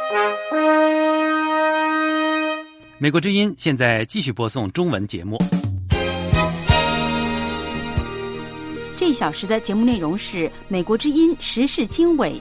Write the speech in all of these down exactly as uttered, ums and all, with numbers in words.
美国之音现在继续播送中文节目。 这一小时的节目内容是美国之音时事经纬。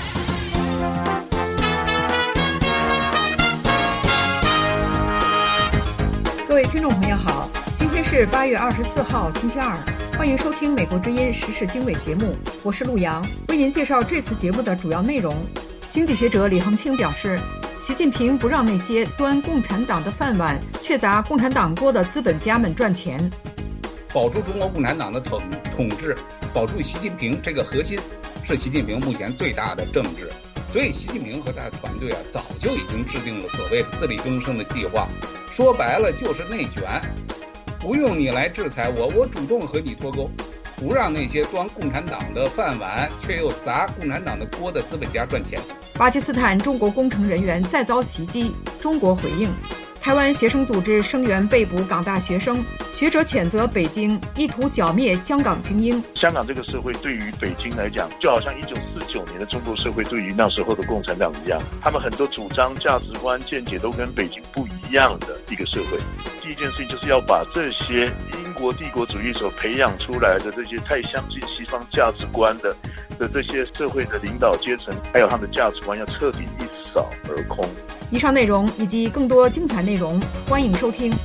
各位听众朋友好，今天是八月二十四号星期二，欢迎收听美国之音时事经纬节目，我是陆洋，为您介绍这次节目的主要内容。经济学者李恒清表示，习近平不让那些端共产党的饭碗却砸共产党锅的资本家们赚钱。 保住中国共产党的统统治，保住习近平这个核心，是习近平目前最大的政治。所以习近平和他的团队啊，早就已经制定了所谓的自力更生的计划，说白了就是内卷，不用你来制裁我，我主动和你脱钩，不让那些端共产党的饭碗却又砸共产党的锅的资本家赚钱。 巴基斯坦中国工程人员再遭袭击，中国回应。台湾学生组织声援被捕港大学生，学者谴责北京意图剿灭香港精英。 香港这个社会对于北京来讲，就好像一九四九年的中国社会对于那时候的共产党一样，他们很多主张、价值观、见解都跟北京不一样的一个社会。第一件事情就是要把这些英国帝国主义所培养出来的这些太相信西方价值观的的这些社会的领导阶层，还有他们的价值观要彻底一扫而空。 以上内容以及更多精彩内容，欢迎收听。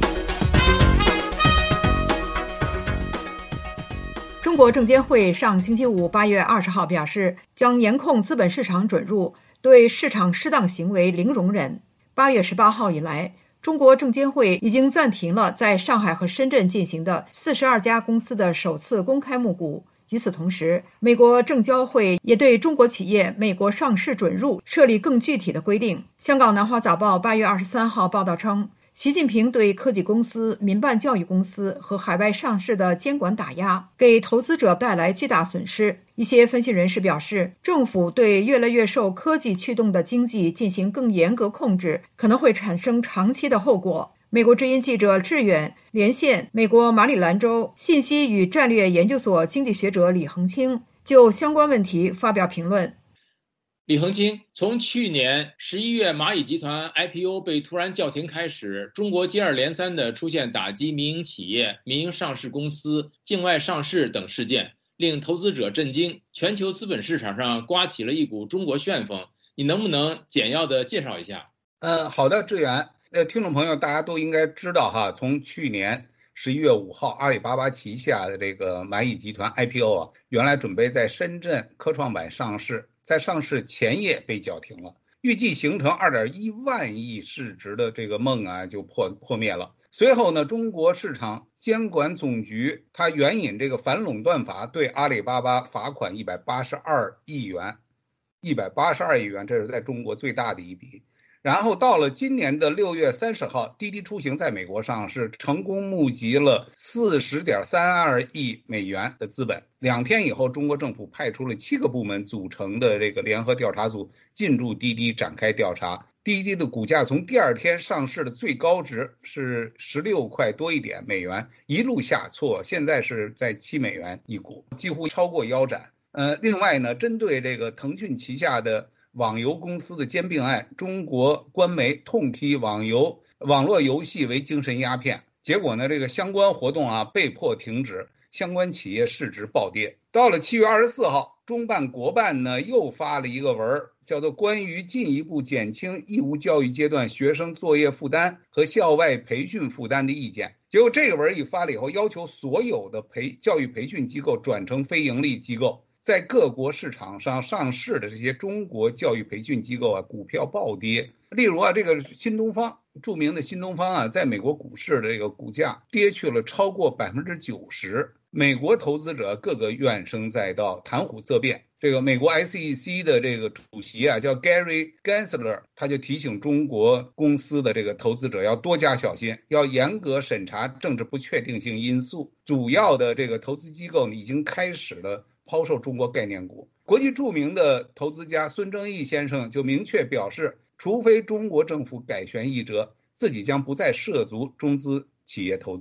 中国证监会上星期五八月二十号表示，将严控资本市场准入，对市场失当行为零容忍。八月十八号以来，中国证监会已经暂停了在上海和深圳进行的四十二家公司的首次公开募股。与此同时，美国证交会也对中国企业美国上市准入设立更具体的规定。香港南华早报八月二十三号报道称，习近平对科技公司、民办教育公司和海外上市的监管打压，给投资者带来巨大损失。一些分析人士表示，政府对越来越受科技驱动的经济进行更严格控制，可能会产生长期的后果。美国之音记者志远连线美国马里兰州信息与战略研究所经济学者李恒清，就相关问题发表评论。 李恒清，从去年十一月蚂蚁集团 I P O 被突然叫停开始，中国接二连三地出现打击民营企业、民营上市公司、境外上市等事件，令投资者震惊，全球资本市场上刮起了一股中国旋风。你能不能简要地介绍一下？ 嗯，好的，志远。呃，听众朋友，大家都应该知道哈，从去年十一月五号，阿里巴巴旗下的这个蚂蚁集团 I P O 啊，原来准备在深圳科创板上市，在上市前夜被叫停了，预计形成二点一万亿市值的这个梦啊就破破灭了。随后呢，中国市场监管总局它援引这个反垄断法，对阿里巴巴罚款一百八十二亿元，一百八十二亿元，这是在中国最大的一笔。然后到了今年的六月三十号，滴滴出行在美国上市，成功募集了四十点三二亿美元的资本。两天以后，中国政府派出了七个部门组成的这个联合调查组进驻滴滴展开调查。滴滴的股价从第二天上市的最高值是十六块多一点美元，一路下挫，现在是在七美元一股，几乎超过腰斩。呃，另外呢，针对这个腾讯旗下的网游公司的兼并案，中国官媒痛批网游网络游戏为精神鸦片，结果呢，这个相关活动啊被迫停止，相关企业市值暴跌。到了七月二十四号，中办国办呢又发了一个文，叫做《关于进一步减轻义务教育阶段学生作业负担和校外培训负担的意见》。结果这个文一发了以后，要求所有的培教育培训机构转成非盈利机构。在各国市场上上市的这些中国教育培训机构啊，股票暴跌。例如啊，这个新东方，著名的新东方啊，在美国股市的这个股价跌去了超过百分之九十。美国投资者个个怨声载道，谈虎色变。这个美国 S E C 的这个主席啊，叫 Gary Gensler， 他就提醒中国公司的这个投资者要多加小心，要严格审查政治不确定性因素。主要的这个投资机构已经开始了抛售中国概念股。国际著名的投资家孙正义先生就明确表示，除非中国政府改弦易辙，自己将不再涉足中资企业投资。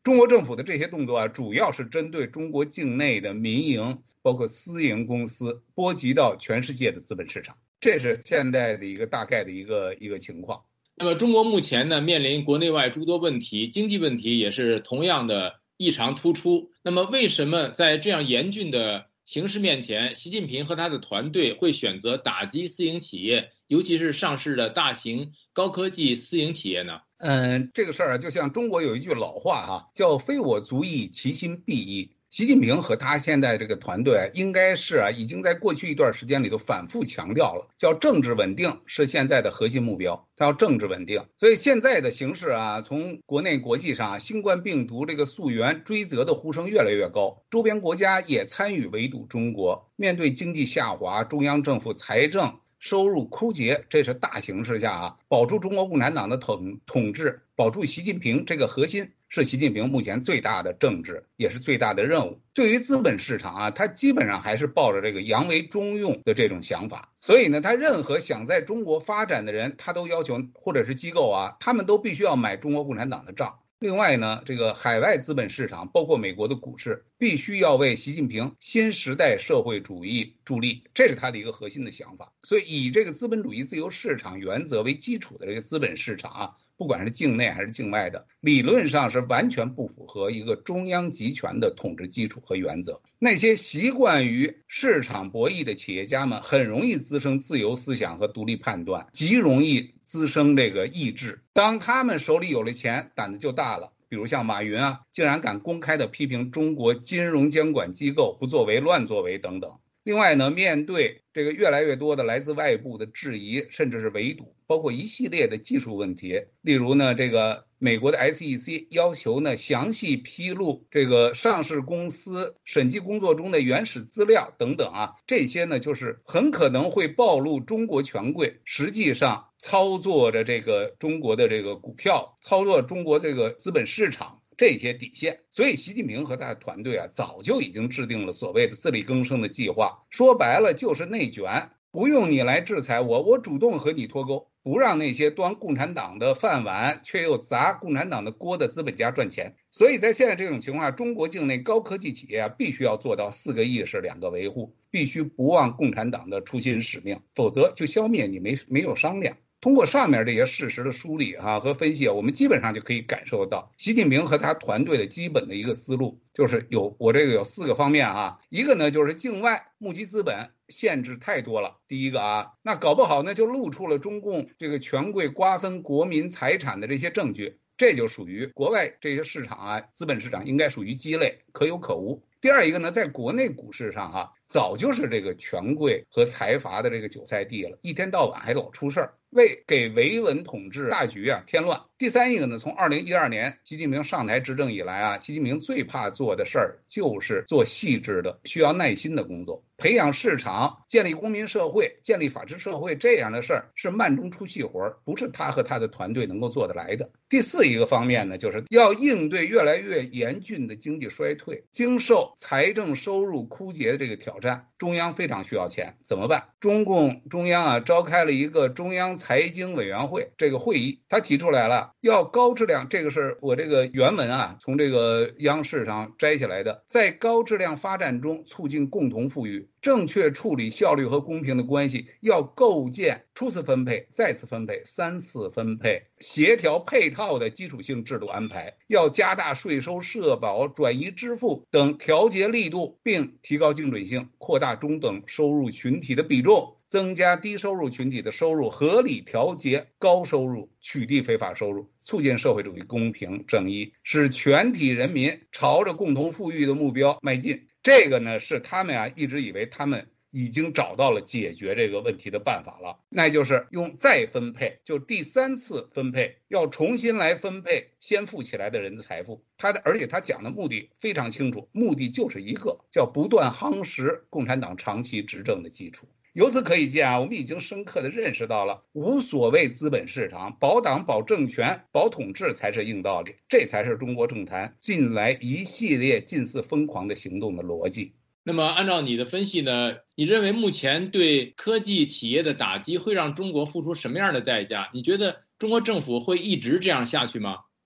中国政府的这些动作啊，主要是针对中国境内的民营包括私营公司，波及到全世界的资本市场，这是现在的一个大概的一个一个情况。 那么中国目前呢，面临国内外诸多问题，经济问题也是同样的异常突出。那么为什么在这样严峻的形势面前，习近平和他的团队会选择打击私营企业，尤其是上市的大型高科技私营企业呢？ 嗯，这个事儿啊，就像中国有一句老话哈，叫非我族裔，其心必异。习近平和他现在这个团队应该是啊，已经在过去一段时间里头反复强调了，叫政治稳定是现在的核心目标，他要政治稳定。所以现在的形势啊，从国内国际上，新冠病毒这个溯源追责的呼声越来越高，周边国家也参与围堵中国。面对经济下滑，中央政府财政收入枯竭，这是大形势下啊，保住中国共产党的统统治，保住习近平这个核心，是习近平目前最大的政治，也是最大的任务。对于资本市场啊，他基本上还是抱着这个扬为中用的这种想法。所以呢，他任何想在中国发展的人，他都要求，或者是机构啊，他们都必须要买中国共产党的账。另外呢，这个海外资本市场，包括美国的股市，必须要为习近平新时代社会主义助力，这是他的一个核心的想法。所以以这个资本主义自由市场原则为基础的这个资本市场啊，不管是境内还是境外的，理论上是完全不符合一个中央集权的统治基础和原则。那些习惯于市场博弈的企业家们，很容易滋生自由思想和独立判断，极容易滋生这个意志。当他们手里有了钱，胆子就大了。比如像马云啊，竟然敢公开的批评中国金融监管机构不作为、乱作为等等。另外呢，面对这个越来越多的来自外部的质疑，甚至是围堵，包括一系列的技术问题，例如呢，这个美国的 S E C 要求呢详细披露这个上市公司审计工作中的原始资料等等啊，这些呢就是很可能会暴露中国权贵实际上操作着这个中国的这个股票，操作中国这个资本市场这些底线。所以习近平和他的团队啊，早就已经制定了所谓的自力更生的计划，说白了就是内卷，不用你来制裁我，我主动和你脱钩，不让那些端共产党的饭碗却又砸共产党的锅的资本家赚钱。所以在现在这种情况下，中国境内高科技企业啊，必须要做到四个意识两个维护，必须不忘共产党的初心使命，否则就消灭你没没有商量。通过上面这些事实的梳理啊和分析，我们基本上就可以感受到习近平和他团队的基本的一个思路，就是有我这个有四个方面啊。一个呢就是境外募集资本限制太多了，第一个啊，那搞不好呢就露出了中共这个权贵瓜分国民财产的这些证据，这就属于国外这些市场啊，资本市场应该属于鸡肋，可有可无。第二一个呢，在国内股市上哈、啊，早就是这个权贵和财阀的这个韭菜地了，一天到晚还老出事儿，为给维稳统治大局啊添乱。第三一个呢，从二零一二年习近平上台执政以来啊，习近平最怕做的事儿就是做细致的、需要耐心的工作，培养市场、建立公民社会、建立法治社会这样的事儿是慢中出细活，不是他和他的团队能够做得来的。第四一个方面呢，就是要应对越来越严峻的经济衰退，经受财政收入枯竭的这个挑战，中央非常需要钱，怎么办？中共中央啊召开了一个中央财经委员会这个会议，他提出来了，要高质量，这个是我这个原文啊从这个央视上摘下来的，在高质量发展中促进共同富裕，正确处理效率和公平的关系，要构建初次分配、再次分配、三次分配、协调配套的基础性制度安排，要加大税收、社保、转移支付等调节力度，并提高精准性，扩大中等收入群体的比重，增加低收入群体的收入，合理调节高收入，取缔非法收入，促进社会主义公平正义，使全体人民朝着共同富裕的目标迈进。这个呢，是他们啊一直以为他们已经找到了解决这个问题的办法了，那就是用再分配，就第三次分配，要重新来分配先富起来的人的财富。他的，而且他讲的目的非常清楚，目的就是一个，叫不断夯实共产党长期执政的基础。由此可以见啊，我们已经深刻地认识到了，无所谓资本市场，保党、保政权、保统治才是硬道理，这才是中国政坛近来一系列近似疯狂的行动的逻辑。 那么按照你的分析呢，你认为目前对科技企业的打击会让中国付出什么样的代价？你觉得中国政府会一直这样下去吗？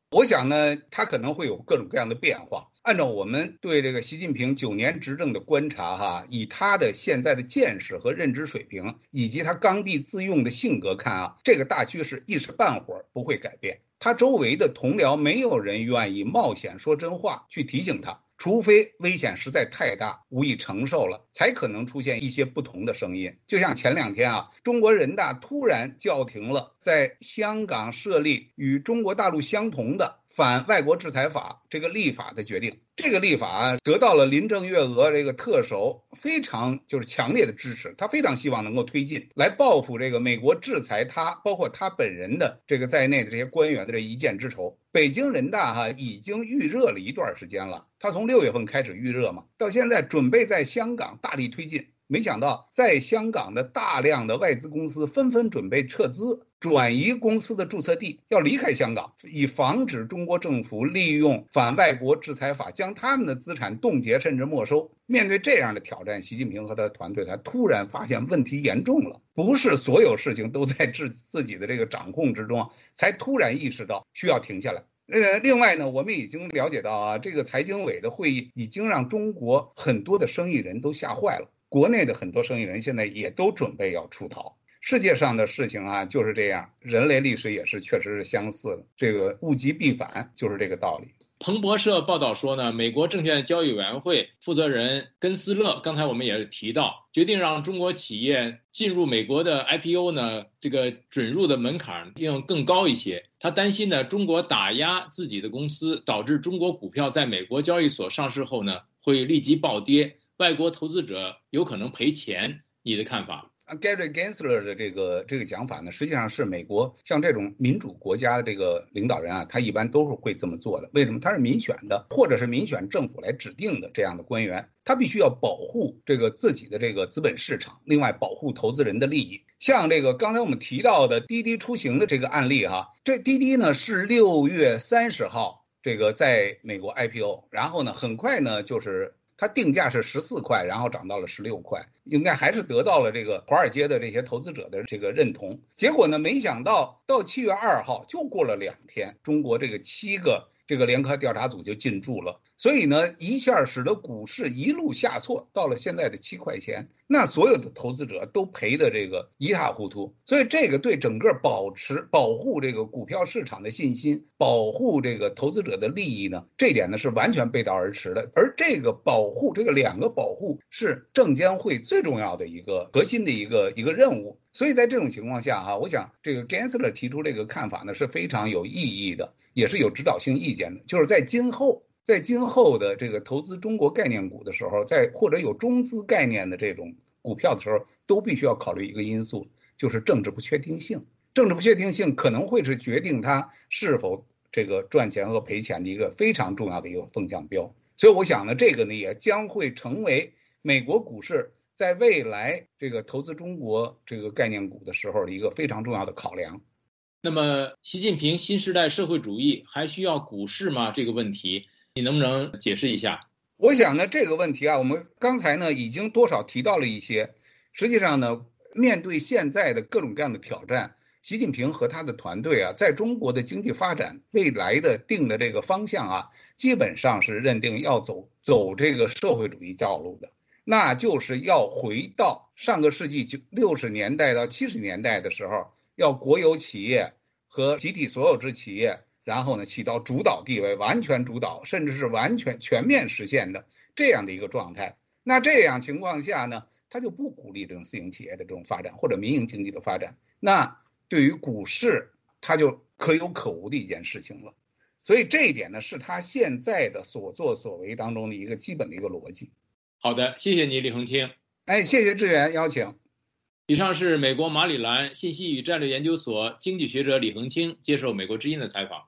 我想呢，它可能会有各种各样的变化。按照我们对这个习近平九年执政的观察哈，以他的现在的见识和认知水平，以及他刚愎自用的性格看啊，这个大趋势一时半会儿不会改变。他周围的同僚没有人愿意冒险说真话去提醒他，除非危险实在太大，无以承受了，才可能出现一些不同的声音。就像前两天啊，中国人大突然叫停了在香港设立与中国大陆相同的反外国制裁法这个立法的决定。这个立法得到了林郑月娥这个特首非常就是强烈的支持，他非常希望能够推进来报复这个美国制裁他，包括他本人的这个在内的这些官员的这一箭之仇。北京人大哈已经预热了一段时间了，他从六月份开始预热嘛，到现在准备在香港大力推进。没想到在香港的大量的外资公司纷纷准备撤资，转移公司的注册地，要离开香港，以防止中国政府利用反外国制裁法将他们的资产冻结甚至没收。面对这样的挑战，习近平和他的团队他突然发现问题严重了，不是所有事情都在自自己的这个掌控之中，才突然意识到需要停下来。呃，另外呢，我们已经了解到啊，这个财经委的会议已经让中国很多的生意人都吓坏了。国内的很多生意人现在也都准备要出逃。世界上的事情啊就是这样，人类历史也是确实是相似的，这个物极必反就是这个道理。 彭博社报道说呢，美国证券交易委员会负责人根斯勒，刚才我们也提到，决定让中国企业进入美国的 I P O 呢，这个准入的门槛要更高一些。他担心呢，中国打压自己的公司，导致中国股票在美国交易所上市后呢，会立即暴跌，外国投资者有可能赔钱。你的看法 ？Gary Gensler 的这个这个讲法呢，实际上是美国像这种民主国家的这个领导人啊，他一般都是会这么做的。为什么？他是民选的，或者是民选政府来指定的这样的官员，他必须要保护这个自己的这个资本市场，另外保护投资人的利益。像这个刚才我们提到的滴滴出行的这个案例哈，这滴滴呢是六月三十号这个在美国 I P O， 然后呢很快呢就是它定价是十四块，然后涨到了十六块，应该还是得到了这个华尔街的这些投资者的这个认同。结果呢，没想到到七月二号就过了两天，中国这个七个这个联合调查组就进驻了，所以呢，一下使得股市一路下挫，到了现在的七块钱，那所有的投资者都赔的这个一塌糊涂。所以这个对整个保持保护这个股票市场的信心，保护这个投资者的利益呢，这点呢是完全背道而驰的。而这个保护，这个两个保护是证监会最重要的一个核心的一个一个任务。所以在这种情况下哈、啊，我想这个 Gensler 提出这个看法呢是非常有意义的，也是有指导性意见的，就是在今后。在今后的这个投资中国概念股的时候，在或者有中资概念的这种股票的时候，都必须要考虑一个因素，就是政治不确定性。政治不确定性可能会是决定它是否这个赚钱和赔钱的一个非常重要的一个风向标。所以我想呢，这个呢也将会成为美国股市在未来这个投资中国这个概念股的时候的一个非常重要的考量。 那么，习近平新时代社会主义还需要股市吗？这个问题你能不能解释一下？ 我想呢，这个问题啊，我们刚才呢已经多少提到了一些。实际上呢，面对现在的各种各样的挑战，习近平和他的团队啊，在中国的经济发展未来的定的这个方向啊，基本上是认定要走走这个社会主义道路的，那就是要回到上个世纪九六十年代到七十年代的时候，要国有企业和集体所有制企业。然后呢，起到主导地位，完全主导，甚至是完全全面实现的这样的一个状态。那这样情况下呢，他就不鼓励这种私营企业的这种发展或者民营经济的发展。那对于股市，它就可有可无的一件事情了。所以这一点呢，是他现在的所作所为当中的一个基本的一个逻辑。 好的，谢谢你，李恒清。 哎，谢谢志远邀请。 以上是美国马里兰信息与战略研究所经济学者李恒清接受美国之音的采访。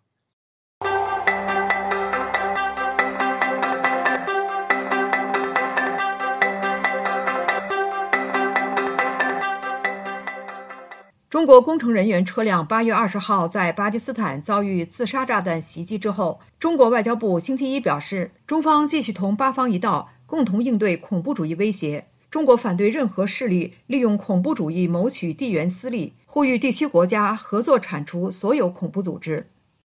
中国工程人员车辆八月二十号在巴基斯坦遭遇自杀炸弹袭击之后，中国外交部星期一表示，中方继续同巴方一道，共同应对恐怖主义威胁。中国反对任何势力利用恐怖主义谋取地缘私利，呼吁地区国家合作铲除所有恐怖组织。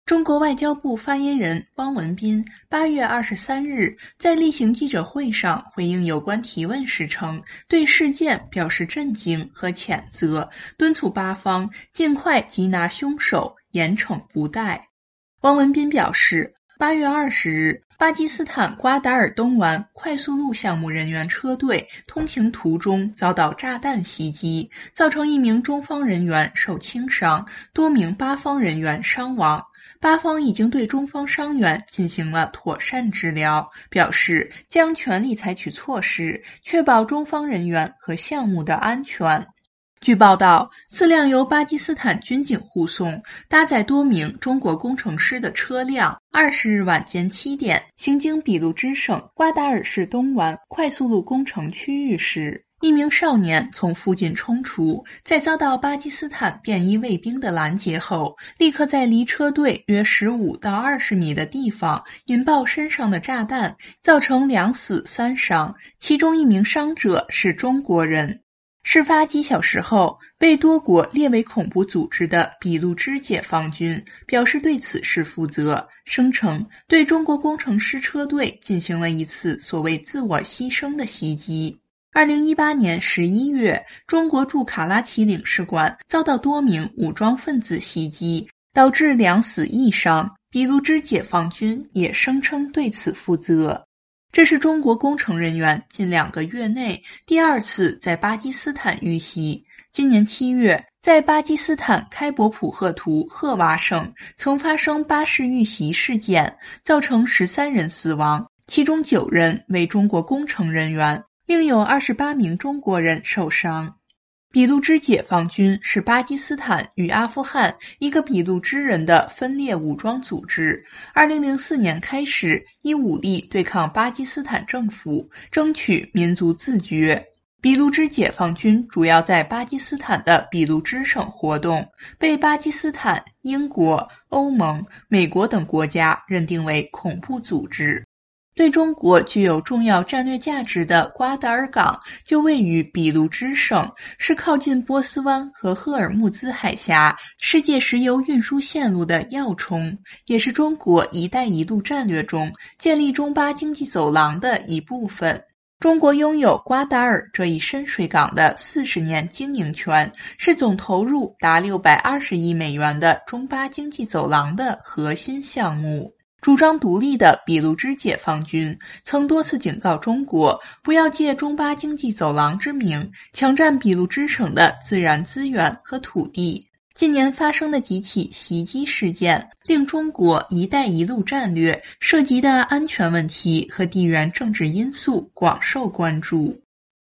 中国外交部发言人汪文斌八月二十三日在例行记者会上回应有关提问时称，对事件表示震惊和谴责，敦促巴方尽快缉拿凶手，严惩不贷。汪文斌表示，八月二十日，巴基斯坦瓜达尔东湾快速路项目人员车队通行途中遭到炸弹袭击，造成一名中方人员受轻伤，多名巴方人员伤亡。巴方已经对中方伤员进行了妥善治疗，表示将全力采取措施，确保中方人员和项目的安全。据报道，四辆由巴基斯坦军警护送、搭载多名中国工程师的车辆，二十日晚间七点行经俾路支省瓜达尔市东湾快速路工程区域时，一名少年从附近冲出，在遭到巴基斯坦便衣卫兵的拦截后，立刻在离车队约十五到二十米的地方引爆身上的炸弹，造成两死三伤，其中一名伤者是中国人。事发几小时后，被多国列为恐怖组织的俾路支解放军表示对此事负责，声称对中国工程师车队进行了一次所谓自我牺牲的袭击。二零一八年十一月，中国驻卡拉奇领事馆遭到多名武装分子袭击，导致两死一伤，俾路支解放军也声称对此负责。这是中国工程人员近两个月内第二次在巴基斯坦遇袭。今年七月，在巴基斯坦开伯普赫图赫瓦省曾发生巴士遇袭事件，造成十三人死亡，其中九人为中国工程人员，另有二十八名中国人受伤。俾路支解放军是巴基斯坦与阿富汗一个俾路支人的分裂武装组织，二零零四年开始以武力对抗巴基斯坦政府，争取民族自决。俾路支解放军主要在巴基斯坦的俾路支省活动，被巴基斯坦、英国、欧盟、美国等国家认定为恐怖组织。对中国具有重要战略价值的瓜达尔港就位于俾路支省，是靠近波斯湾和赫尔木兹海峡世界石油运输线路的要冲，也是中国“一带一路”战略中建立中巴经济走廊的一部分。中国拥有瓜达尔这一深水港的四十年经营权，是总投入达六百二十亿美元的中巴经济走廊的核心项目。主张独立的俾路支解放军曾多次警告中国，不要借中巴经济走廊之名强占俾路支省的自然资源和土地。近年发生的几起袭击事件，令中国“一带一路”战略涉及的安全问题和地缘政治因素广受关注。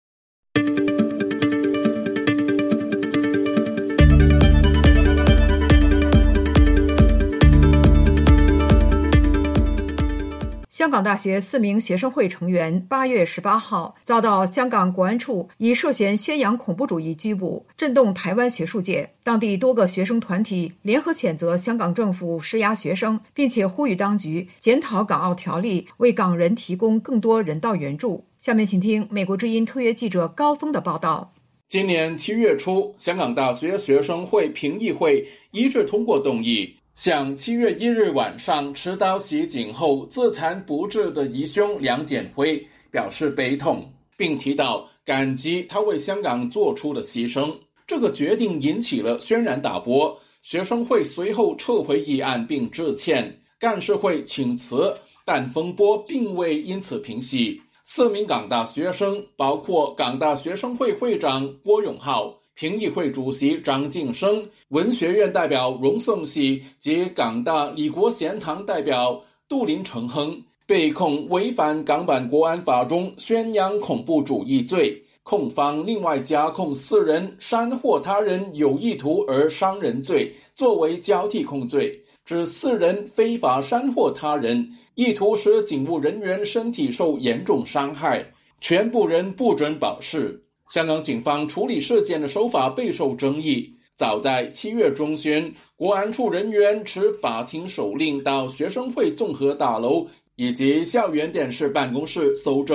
香港大学四名学生会成员八月十八号遭到香港国安处以涉嫌宣扬恐怖主义拘捕，震动台湾学术界。当地多个学生团体联合谴责香港政府施压学生，并且呼吁当局检讨港澳条例，为港人提供更多人道援助。下面请听美国之音特约记者高峰的报道。 今年七月初，香港大学学生会评议会一致通过动议，向七月一日晚上持刀袭警后自残不治的疑凶梁建辉表示悲痛，并提到感激他为香港做出的牺牲。这个决定引起了轩然大波，学生会随后撤回议案并致歉，干事会请辞，但风波并未因此平息。四名港大学生，包括港大学生会会长郭永浩、评议会主席张晋生、文学院代表荣颂喜及港大李国贤堂代表杜林成亨，被控违反港版国安法中宣扬恐怖主义罪。控方另外加控四人煽惑他人有意图而伤人罪，作为交替控罪，指四人非法煽惑他人，意图使警务人员身体受严重伤害，全部人不准保释。香港警方处理事件的手法备受争议，早在七月中旬，国安处人员持法庭手令到学生会综合大楼以及校园电视办公室搜证。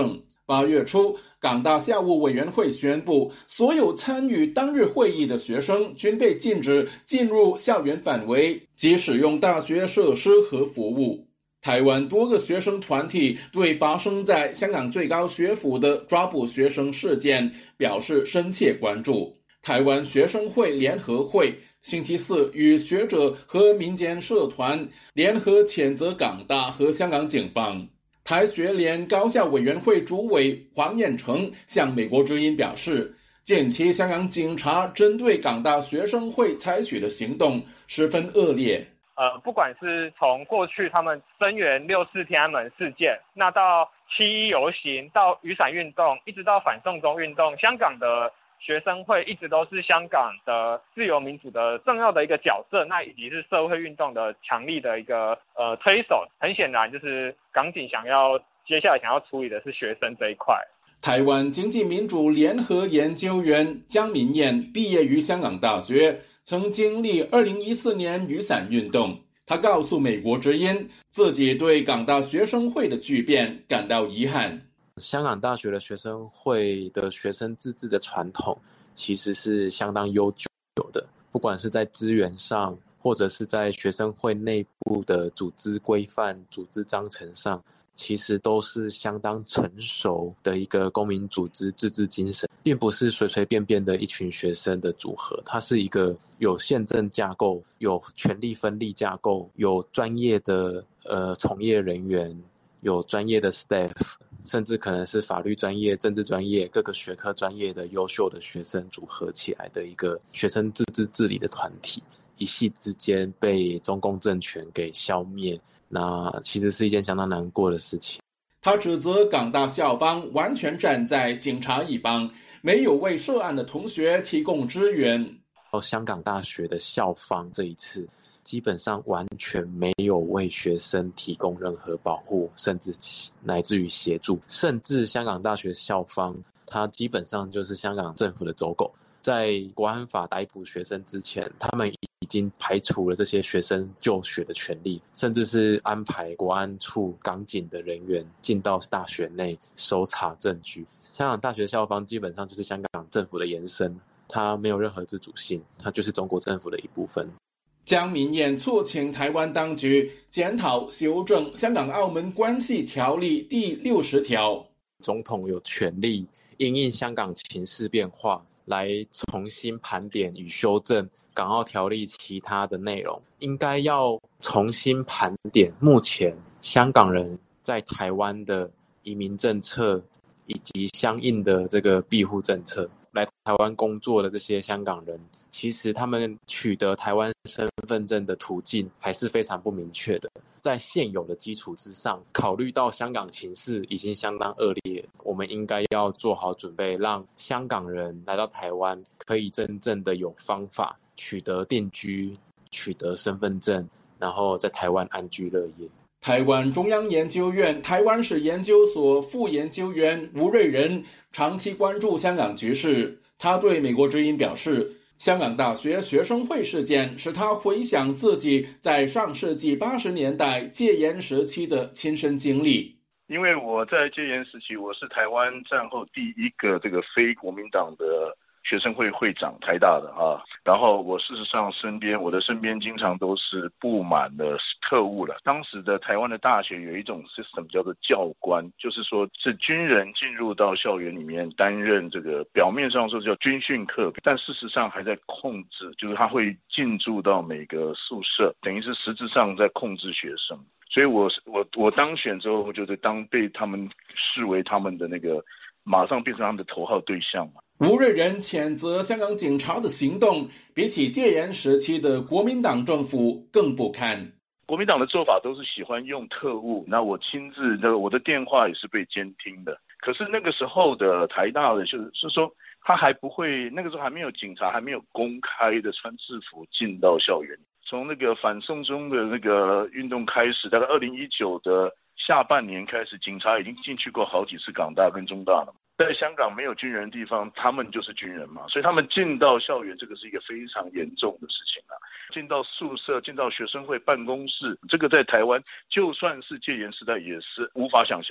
八月初，港大校务委员会宣布，所有参与当日会议的学生均被禁止进入校园范围及使用大学设施和服务。台湾多个学生团体对发生在香港最高学府的抓捕学生事件表示深切关注。台湾学生会联合会星期四与学者和民间社团联合谴责港大和香港警方。台学联高校委员会主委黄彦成向美国之音表示，近期香港警察针对港大学生会采取的行动十分恶劣。 呃，不管是从过去他们声援六四天安门事件，那到七一游行，到雨伞运动，一直到反送中运动，香港的学生会一直都是香港的自由民主的重要的一个角色，那以及是社会运动的强力的一个呃推手。很显然，就是港警想要接下来想要处理的是学生这一块。 台湾经济民主联合研究员江民燕毕业于香港大学，曾经历二零一四年雨伞运动。他告诉美国之音，自己对港大学生会的巨变感到遗憾。 香港大学的学生会的学生自治的传统其实是相当悠久的，不管是在资源上，或者是在学生会内部的组织规范、组织章程上，其实都是相当成熟的一个公民组织自治精神，并不是随随便便的一群学生的组合，它是一个有宪政架构、有权力分立架构、有专业的呃从业人员、有专业的 staff， 甚至可能是法律专业、政治专业、各个学科专业的优秀的学生组合起来的一个学生自治治理的团体，一夕之间被中共政权给消灭，那其实是一件相当难过的事情。 他指责港大校方完全站在警察一方，没有为涉案的同学提供支援。 香港大学的校方这一次基本上完全没有为学生提供任何保护，甚至乃至于协助，甚至香港大学校方他基本上就是香港政府的走狗。在国安法逮捕学生之前，他们已经排除了这些学生就学的权利，甚至是安排国安处港警的人员进到大学内搜查证据。香港大学校方基本上就是香港政府的延伸，它没有任何自主性，它就是中国政府的一部分。 江民燕促请台湾当局检讨修正《香港澳门关系条例》第六十条， 总统有权利因应香港情势变化来重新盘点与修正港澳条例其他的内容，应该要重新盘点目前香港人在台湾的移民政策以及相应的这个庇护政策。来台湾工作的这些香港人，其实他们取得台湾身份证的途径还是非常不明确的。在现有的基础之上，考虑到香港情势已经相当恶劣，我们应该要做好准备，让香港人来到台湾可以真正的有方法取得定居、取得身份证，然后在台湾安居乐业。 台湾中央研究院台湾史研究所副研究员吴瑞仁长期关注香港局势，他对美国之音表示，香港大学学生会事件使他回想自己在上世纪八十年代戒严时期的亲身经历。 因为我在戒严时期，我是台湾战后第一个这个非国民党的学生会会长，台大的啊，然后我事实上身边我的身边经常都是布满了特务了。当时的台湾的大学有一种 system 叫做教官，就是说是军人进入到校园里面担任这个，表面上说叫军训课，但事实上还在控制，就是他会进驻到每个宿舍，等于是实质上在控制学生。所以我我我当选之后，我就是当被他们视为他们的那个，马上变成他们的头号对象嘛。 吴瑞仁谴责香港警察的行动比起戒严时期的国民党政府更不堪。 国民党的做法都是喜欢用特务，那我亲自的我的电话也是被监听的。可是那个时候的台大的就是是说他还不会，那个时候还没有警察还没有公开的穿制服进到校园。从那个反送中的那个运动开始，大概二零一九的下半年开始，警察已经进去过好几次港大跟中大了。在香港没有军人的地方，他们就是军人嘛，所以他们进到校园，这个是一个非常严重的事情啊。进到宿舍，进到学生会办公室，这个在台湾就算是戒严时代也是无法想象的。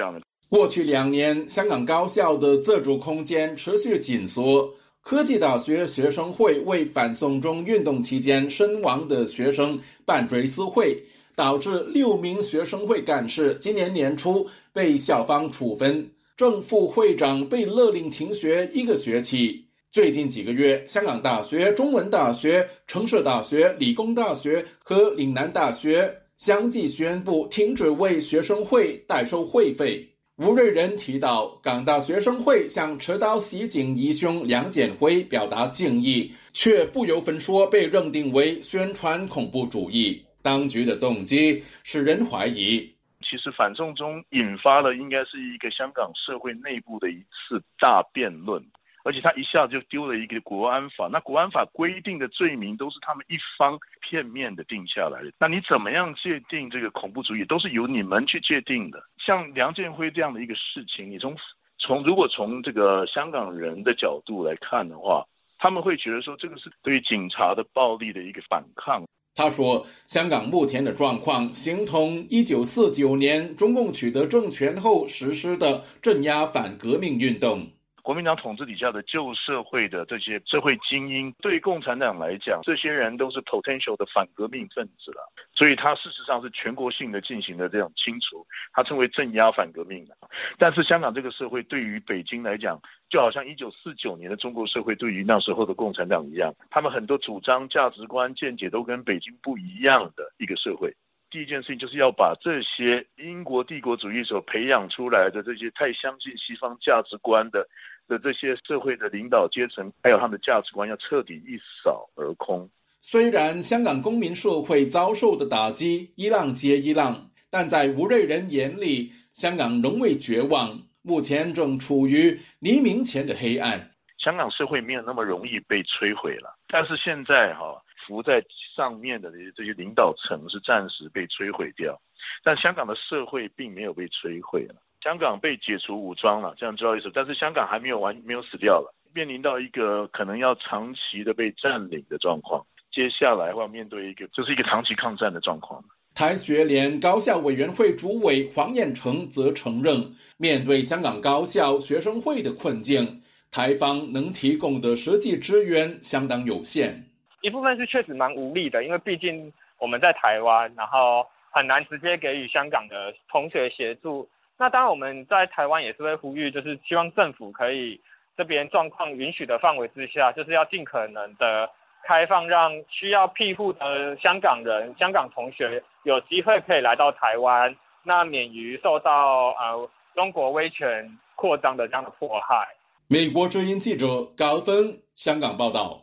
过去两年，香港高校的自主空间持续紧缩。科技大学学生会为反送中运动期间身亡的学生办追思会，导致六名学生会干事今年年初被校方处分，正副会长被勒令停学一个学期。最近几个月，香港大学、中文大学、城市大学、理工大学和岭南大学相继宣布停止为学生会代收会费。吴瑞仁提到，港大学生会向持刀袭警疑凶梁建辉表达敬意，却不由分说被认定为宣传恐怖主义。当局的动机使人怀疑。 其实反送中引发了应该是一个香港社会内部的一次大辩论，而且他一下就丢了一个国安法，那国安法规定的罪名都是他们一方片面的定下来的，那你怎么样界定这个恐怖主义，都是由你们去界定的。像梁建辉这样的一个事情，你从从如果从这个香港人的角度来看的话，他们会觉得说这个是对警察的暴力的一个反抗。 他说，香港目前的状况形同一九四九年中共取得政权后实施的镇压反革命运动。 国民党统治底下的旧社会的这些社会精英，对共产党来讲，这些人都是 potential 的反革命分子了，所以他事实上是全国性的进行的这种清除，他称为镇压反革命的。但是香港这个社会对于北京来讲，就好像一九四九年的中国社会对于那时候的共产党一样，他们很多主张、价值观、见解都跟北京不一样的一个社会。第一件事情就是要把这些英国帝国主义所培养出来的这些太相信西方价值观的的这些社会的领导阶层，还有他们的价值观要彻底一扫而空。 虽然香港公民社会遭受的打击一浪接一浪，但在吴瑞仁眼里，香港仍未绝望，目前正处于黎明前的黑暗。 香港社会没有那么容易被摧毁了，但是现在哈、哦，浮在上面的这些领导层是暂时被摧毁掉，但香港的社会并没有被摧毁了。香港被解除武装了，这样知道意思，但是香港还没有完，没有死掉了，面临到一个可能要长期的被占领的状况。接下来会面对一个，这是一个长期抗战的状况。 台学联高校委员会主委黄彦成则承认，面对香港高校学生会的困境，台方能提供的实际支援相当有限。 一部分是确实蛮无力的，因为毕竟我们在台湾，然后很难直接给予香港的同学协助。那当然我们在台湾也是会呼吁，就是希望政府可以这边状况允许的范围之下，就是要尽可能的开放，让需要庇护的香港人、香港同学有机会可以来到台湾，那免于受到呃中国威权扩张的这样的迫害。 美国之音记者高芬香港报道。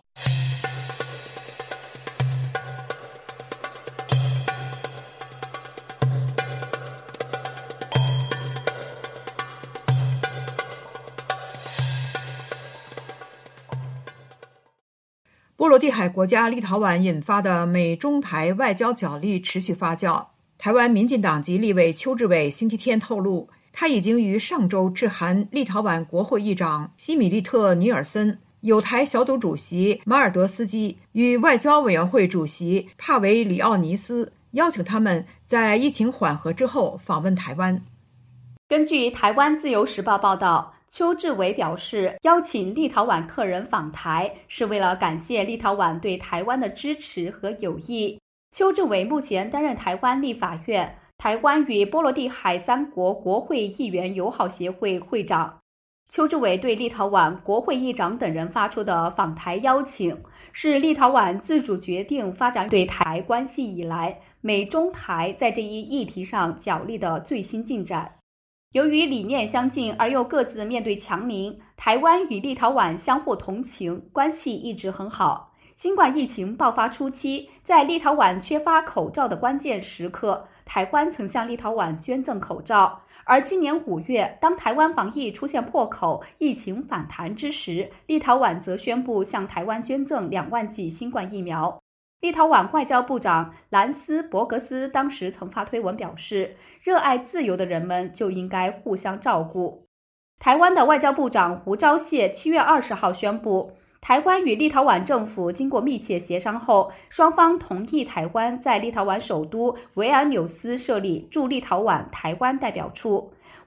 波罗的海国家立陶宛引发的美中台外交角力持续发酵。台湾民进党籍立委邱志伟星期天透露，他已经于上周致函立陶宛国会议长西米利特尼尔森、友台小组主席马尔德斯基与外交委员会主席帕维里奥尼斯，邀请他们在疫情缓和之后访问台湾。 根据台湾自由时报报道，邱志伟表示，邀请立陶宛客人访台是为了感谢立陶宛对台湾的支持和友谊。邱志伟目前担任台湾立法院台湾与波罗的海三国国会议员友好协会会长。邱志伟对立陶宛国会议长等人发出的访台邀请，是立陶宛自主决定发展对台关系以来，美中台在这一议题上角力的最新进展。由于理念相近而又各自面对强邻，台湾与立陶宛相互同情，关系一直很好。新冠疫情爆发初期，在立陶宛缺乏口罩的关键时刻，台湾曾向立陶宛捐赠口罩。而今年五月，当台湾防疫出现破口，疫情反弹之时，立陶宛则宣布向台湾捐赠两万剂新冠疫苗。立陶宛外交部长兰斯伯格斯当时曾发推文表示，热爱自由的人们就应该互相照顾。台湾的外交部长胡昭燮七月二十号宣布，台湾与立陶宛政府经过密切协商后，双方同意台湾在立陶宛首都维尔纽斯设立驻立陶宛台湾代表处。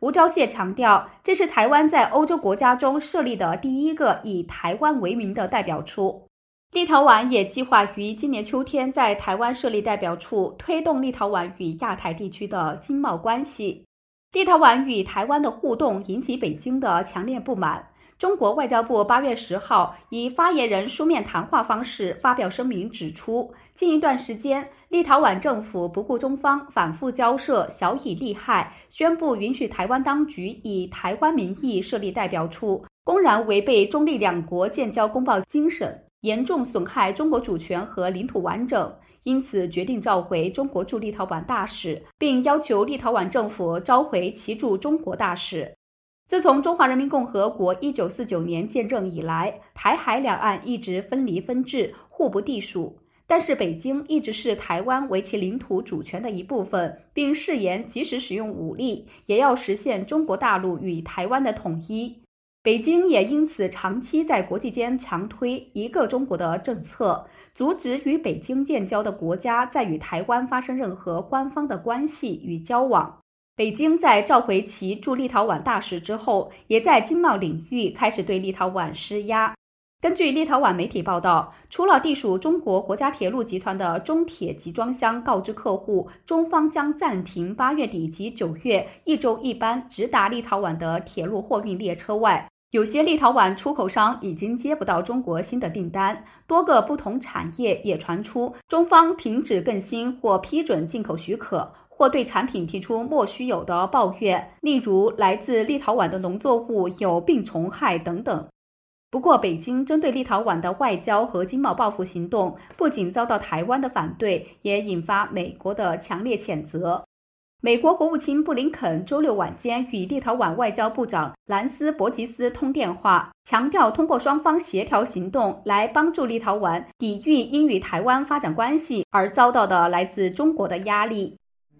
吴钊燮强调，这是台湾在欧洲国家中设立的第一个以台湾为名的代表处。立陶宛也计划于今年秋天在台湾设立代表处，推动立陶宛与亚太地区的经贸关系。立陶宛与台湾的互动引起北京的强烈不满。中国外交部八月十号以发言人书面谈话方式发表声明，指出，近一段时间，立陶宛政府不顾中方反复交涉，晓以利害，宣布允许台湾当局以台湾名义设立代表处，公然违背中立两国建交公报精神，严重损害中国主权和领土完整，因此决定召回中国驻立陶宛大使，并要求立陶宛政府召回其驻中国大使。自从中华人民共和国一九四九年建政以来，台海两岸一直分离分治，互不隶属。但是北京一直视台湾为其领土主权的一部分，并誓言即使使用武力，也要实现中国大陆与台湾的统一。北京也因此长期在国际间强推一个中国的政策，阻止与北京建交的国家再与台湾发生任何官方的关系与交往。北京在召回其驻立陶宛大使之后，也在经贸领域开始对立陶宛施压。根据立陶宛媒体报道，除了隶属中国国家铁路集团的中铁集装箱告知客户，中方将暂停八月底及九月一周一班直达立陶宛的铁路货运列车外，有些立陶宛出口商已经接不到中国新的订单，多个不同产业也传出中方停止更新或批准进口许可，或对产品提出莫须有的抱怨，例如来自立陶宛的农作物有病虫害等等。不过，北京针对立陶宛的外交和经贸报复行动，不仅遭到台湾的反对，也引发美国的强烈谴责。美国国务卿布林肯周六晚间与立陶宛外交部长兰斯伯吉斯通电话，强调通过双方协调行动来帮助立陶宛抵御因与台湾发展关系而遭到的来自中国的压力。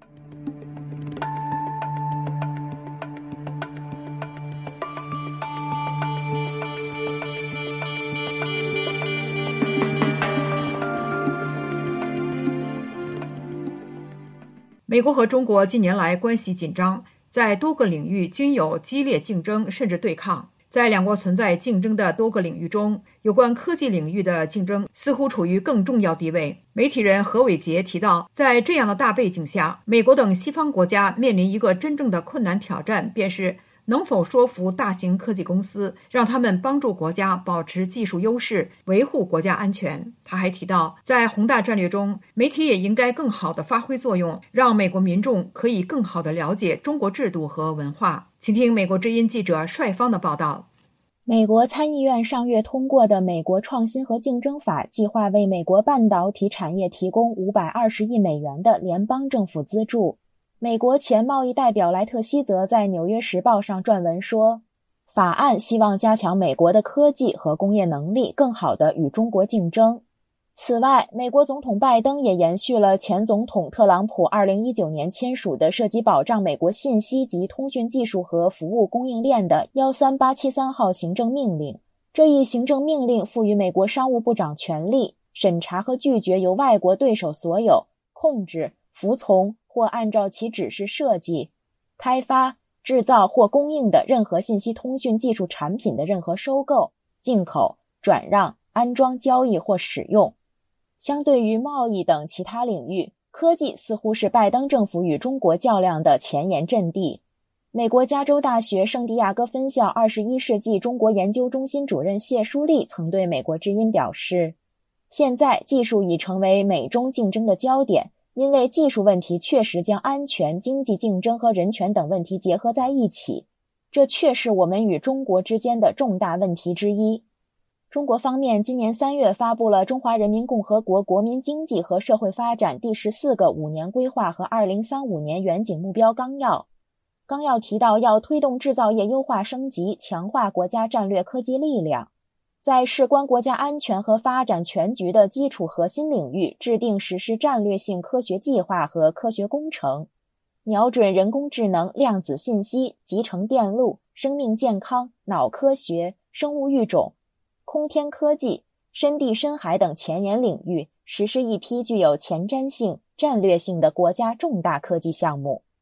美国和中国近年来关系紧张，在多个领域均有激烈竞争甚至对抗。在两国存在竞争的多个领域中，有关科技领域的竞争似乎处于更重要地位。媒体人何伟杰提到，在这样的大背景下，美国等西方国家面临一个真正的困难挑战，便是能否说服大型科技公司，让他们帮助国家保持技术优势，维护国家安全。他还提到，在宏大战略中，媒体也应该更好地发挥作用，让美国民众可以更好地了解中国制度和文化。请听美国之音记者帅芳的报道。 美国参议院上月通过的美国创新和竞争法计划为美国半导体产业提供五百二十亿美元的联邦政府资助。美国前贸易代表莱特希泽在《纽约时报》上撰文说，法案希望加强美国的科技和工业能力，更好地与中国竞争。此外，美国总统拜登也延续了前总统特朗普二零一九年签署的涉及保障美国信息及通讯技术和服务供应链的一三八七三号行政命令。这一行政命令赋予美国商务部长权力，审查和拒绝由外国对手所有、控制、服从或按照其指示设计、开发、制造或供应的任何信息通讯技术产品的任何收购、进口、转让、安装、交易或使用。相对于贸易等其他领域，科技似乎是拜登政府与中国较量的前沿阵地。美国加州大学圣地亚哥分校二十一世纪中国研究中心主任谢淑丽曾对美国之音表示，现在技术已成为美中竞争的焦点，因为技术问题确实将安全、经济竞争和人权等问题结合在一起，这确是我们与中国之间的重大问题之一。中国方面今年三月发布了《中华人民共和国国民经济和社会发展第十四个五年规划和二零三五年远景目标纲要》。纲要提到要推动制造业优化升级，强化国家战略科技力量，在事关国家安全和发展全局的基础核心领域制定实施战略性科学计划和科学工程，瞄准人工智能、量子信息、集成电路、生命健康、脑科学、生物育种、空天科技、深地深海等前沿领域，实施一批具有前瞻性、战略性的国家重大科技项目。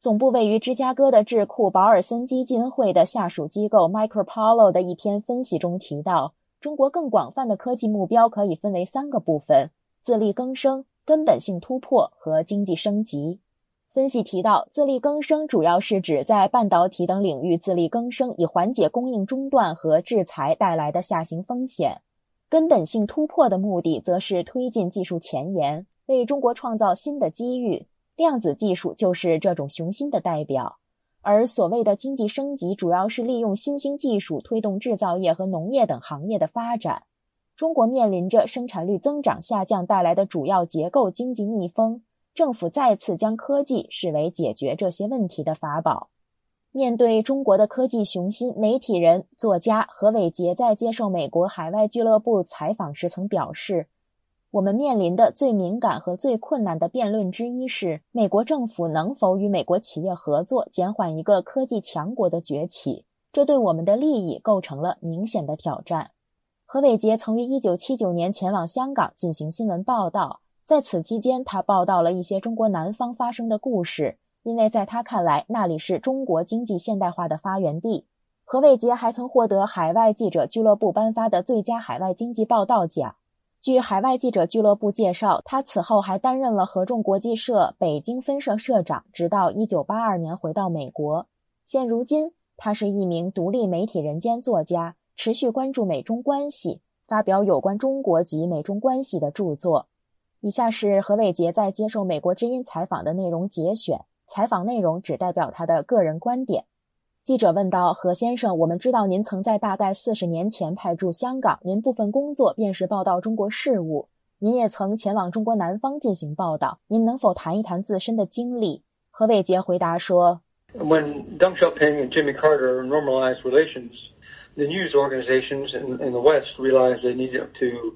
总部位于芝加哥的智库保尔森基金会的下属机构 Micropolo 的一篇分析中提到，中国更广泛的科技目标可以分为三个部分：自力更生、根本性突破和经济升级。分析提到，自力更生主要是指在半导体等领域自力更生，以缓解供应中断和制裁带来的下行风险。根本性突破的目的则是推进技术前沿，为中国创造新的机遇。量子技术就是这种雄心的代表。而所谓的经济升级，主要是利用新兴技术推动制造业和农业等行业的发展。中国面临着生产率增长下降带来的主要结构经济逆风，政府再次将科技视为解决这些问题的法宝。面对中国的科技雄心，媒体人、作家何伟杰在接受美国海外俱乐部采访时曾表示，我们面临的最敏感和最困难的辩论之一是，美国政府能否与美国企业合作，减缓一个科技强国的崛起，这对我们的利益构成了明显的挑战。何伟杰曾于一九七九年前往香港进行新闻报道，在此期间他报道了一些中国南方发生的故事，因为在他看来，那里是中国经济现代化的发源地。何伟杰还曾获得海外记者俱乐部颁发的最佳海外经济报道奖。据海外记者俱乐部介绍，他此后还担任了合众国际社北京分社社长，直到一九八二年回到美国。现如今，他是一名独立媒体人兼作家，持续关注美中关系，发表有关中国及美中关系的著作。以下是何伟杰在接受美国之音采访的内容节选，采访内容只代表他的个人观点。记者问道，何先生，我们知道您曾在大概四十年前派驻香港，您部分工作便是报道中国事务，您也曾前往中国南方进行报道，您能否谈一谈自身的经历？何伟杰回答说， When Deng Xiaoping and Jimmy Carter normalized relations, the news organizations in, in the West realized they needed to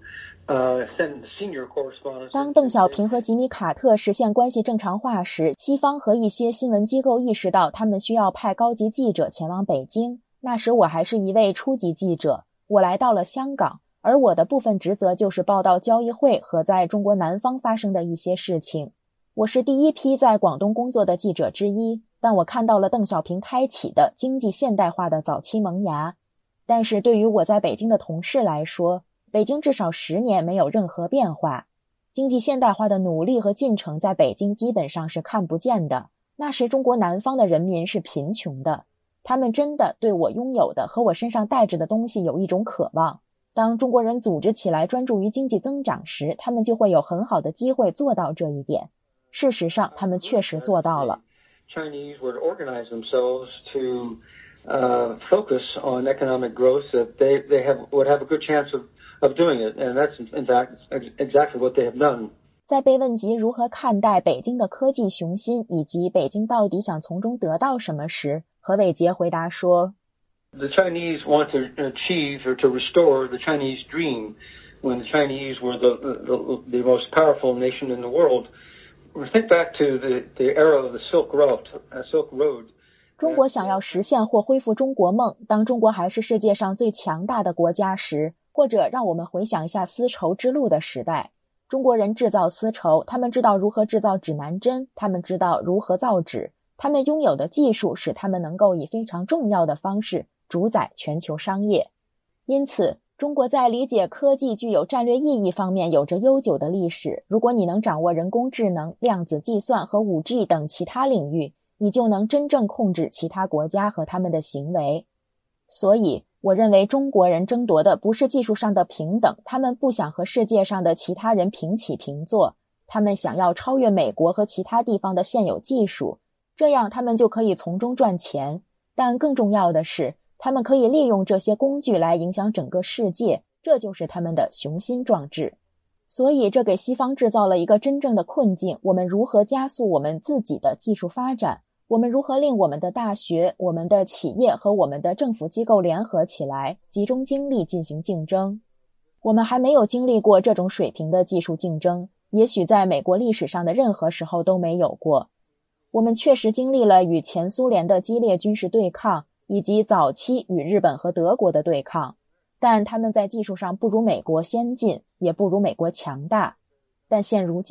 当邓小平和吉米·卡特实现关系正常化时，西方和一些新闻机构意识到他们需要派高级记者前往北京。那时我还是一位初级记者，我来到了香港，而我的部分职责就是报道交易会和在中国南方发生的一些事情。我是第一批在广东工作的记者之一，但我看到了邓小平开启的经济现代化的早期萌芽。但是对于我在北京的同事来说，北京至少十年没有任何变化，经济现代化的努力和进程在北京基本上是看不见的。那时中国南方的人民是贫穷的，他们真的对我拥有的和我身上带着的东西有一种渴望。当中国人组织起来专注于经济增长时，他们就会有很好的机会做到这一点。事实上，他们确实做到了。 Chinese would organize themselves to uh, focus on economic growth that they, they have, would have a good chance of of doing it, and that's in fact exactly what they have done. 在被问及如何看待北京的科技雄心以及北京到底想从中得到什么时，何伟杰回答说 The Chinese want to achieve or to restore the Chinese dream when the Chinese were the, the, the most powerful nation in the world. Think back to the, the era of the Silk Road, uh, Silk Road. 中国想要实现或恢复中国梦，当中国还是世界上最强大的国家时，或者让我们回想一下丝绸之路的时代。中国人制造丝绸，他们知道如何制造指南针，他们知道如何造纸，他们拥有的技术使他们能够以非常重要的方式主宰全球商业。因此，中国在理解科技具有战略意义方面有着悠久的历史。如果你能掌握人工智能、量子计算和 五 G 等其他领域，你就能真正控制其他国家和他们的行为。所以我认为中国人争夺的不是技术上的平等，他们不想和世界上的其他人平起平坐，他们想要超越美国和其他地方的现有技术，这样他们就可以从中赚钱。但更重要的是，他们可以利用这些工具来影响整个世界，这就是他们的雄心壮志。所以这给西方制造了一个真正的困境，我们如何加速我们自己的技术发展？我们如何令我们的大学、我们的企业和我们的政府机构联合起来，集中精力进行竞争？我们还没有经历过这种水平的技术竞争，也许在美国历史上的任何时候都没有过。我们确实经历了与前苏联的激烈军事对抗，以及早期与日本和德国的对抗，但他们在技术上不如美国先进，也不如美国强大。但现如今，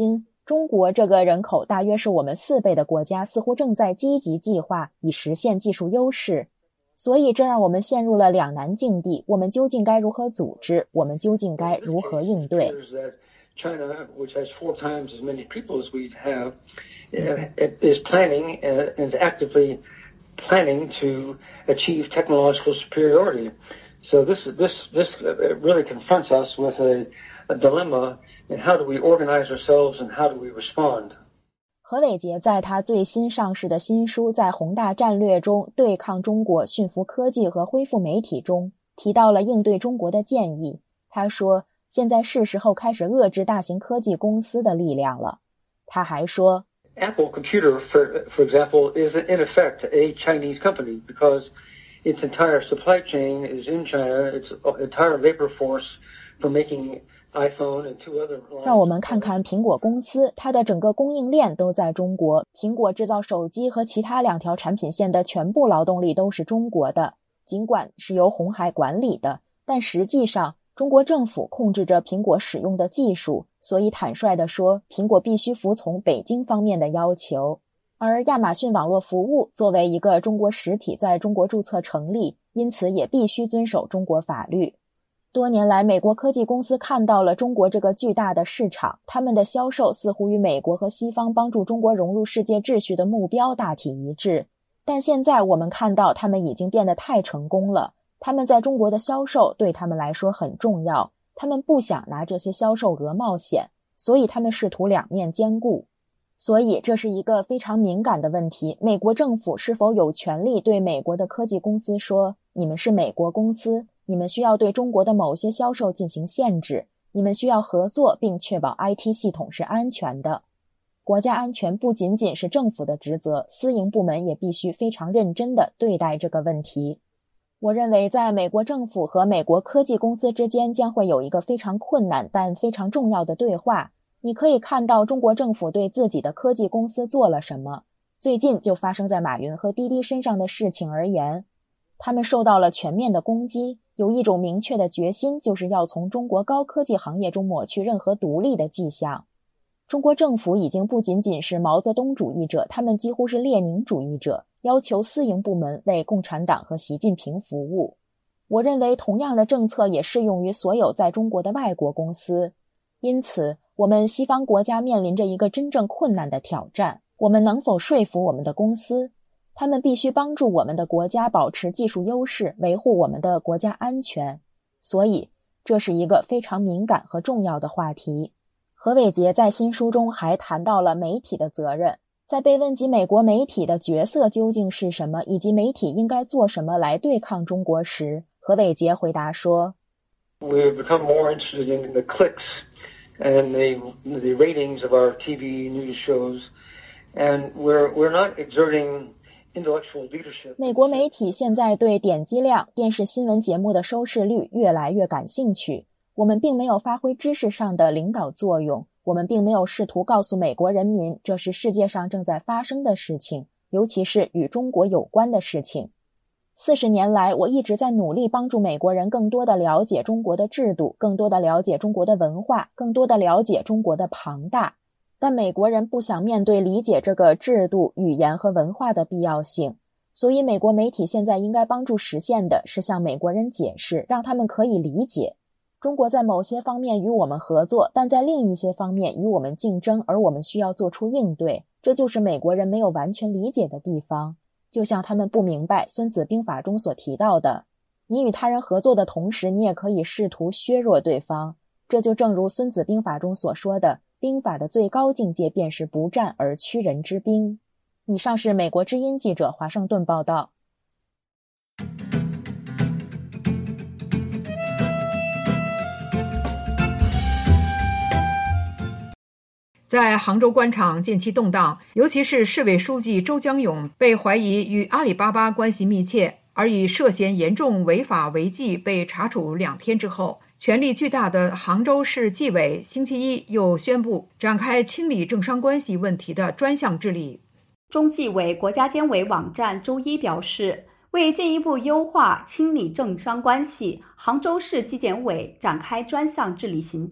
中国这个人口大约是我们四倍的国家，似乎正在积极计划以实现技术优势。所以这让我们陷入了两难境地，我们究竟该如何组织？我们究竟该如何应对？ China, which has four times as many people as we have, is planning and is actively planning to achieve technological superiority. So this this this really confronts us with a, a dilemma in how do we organize ourselves and how do we respond. 何伟杰在他最新上市的新书《在宏大战略中对抗中国、驯服科技和恢复媒体》中提到了应对中国的建议。他说，现在是时候开始遏制大型科技公司的力量了。他还说 Apple Computer, for, for example, is in effect a Chinese company because its entire supply chain is in China, its entire labor force for making iPhone and two other. 让我们看看苹果公司，它的整个供应链都在中国。苹果制造手机和其他两条产品线的全部劳动力都是中国的，尽管是由鸿海管理的，但实际上中国政府控制着苹果使用的技术，所以坦率地说，苹果必须服从北京方面的要求。而亚马逊网络服务作为一个中国实体在中国注册成立，因此也必须遵守中国法律。多年来，美国科技公司看到了中国这个巨大的市场，他们的销售似乎与美国和西方帮助中国融入世界秩序的目标大体一致。但现在我们看到他们已经变得太成功了，他们在中国的销售对他们来说很重要，他们不想拿这些销售额冒险，所以他们试图两面兼顾。所以这是一个非常敏感的问题，美国政府是否有权利对美国的科技公司说，你们是美国公司，你们需要对中国的某些销售进行限制，你们需要合作并确保 I T 系统是安全的。国家安全不仅仅是政府的职责，私营部门也必须非常认真地对待这个问题。我认为在美国政府和美国科技公司之间将会有一个非常困难但非常重要的对话。你可以看到中国政府对自己的科技公司做了什么。最近就发生在马云和滴滴身上的事情而言，他们受到了全面的攻击，有一种明确的决心，就是要从中国高科技行业中抹去任何独立的迹象。中国政府已经不仅仅是毛泽东主义者，他们几乎是列宁主义者，要求私营部门为共产党和习近平服务。我认为同样的政策也适用于所有在中国的外国公司。因此，我们西方国家面临着一个真正困难的挑战，我们能否说服我们的公司？他们必须帮助我们的国家保持技术优势，维护我们的国家安全。所以，这是一个非常敏感和重要的话题。何伟杰在新书中还谈到了媒体的责任。在被问及美国媒体的角色究竟是什么，以及媒体应该做什么来对抗中国时，何伟杰回答说 We've become more interested in the clicks and the, the ratings of our T V news shows, and we're, we're not exerting intellectual leadership. 美国媒体现在对点击量、电视新闻节目的收视率越来越感兴趣。我们并没有发挥知识上的领导作用，我们并没有试图告诉美国人民这是世界上正在发生的事情，尤其是与中国有关的事情。四十年来，我一直在努力帮助美国人更多地了解中国的制度，更多地了解中国的文化，更多地了解中国的庞大。但美国人不想面对理解这个制度、语言和文化的必要性，所以美国媒体现在应该帮助实现的是向美国人解释，让他们可以理解。中国在某些方面与我们合作，但在另一些方面与我们竞争，而我们需要做出应对。这就是美国人没有完全理解的地方。就像他们不明白《孙子兵法》中所提到的，你与他人合作的同时，你也可以试图削弱对方。这就正如《孙子兵法》中所说的，兵法的最高境界便是不战而屈人之兵。以上是美国之音记者华盛顿报道。 在杭州官场近期动荡，尤其是市委书记周江勇被怀疑与阿里巴巴关系密切，而以涉嫌严重违法违纪被查处两天之后，权力巨大的杭州市纪委星期一又宣布展开清理政商关系问题的专项治理。 中纪委国家监委网站周一表示，为进一步优化清理政商关系，杭州市纪检委展开专项治理行动，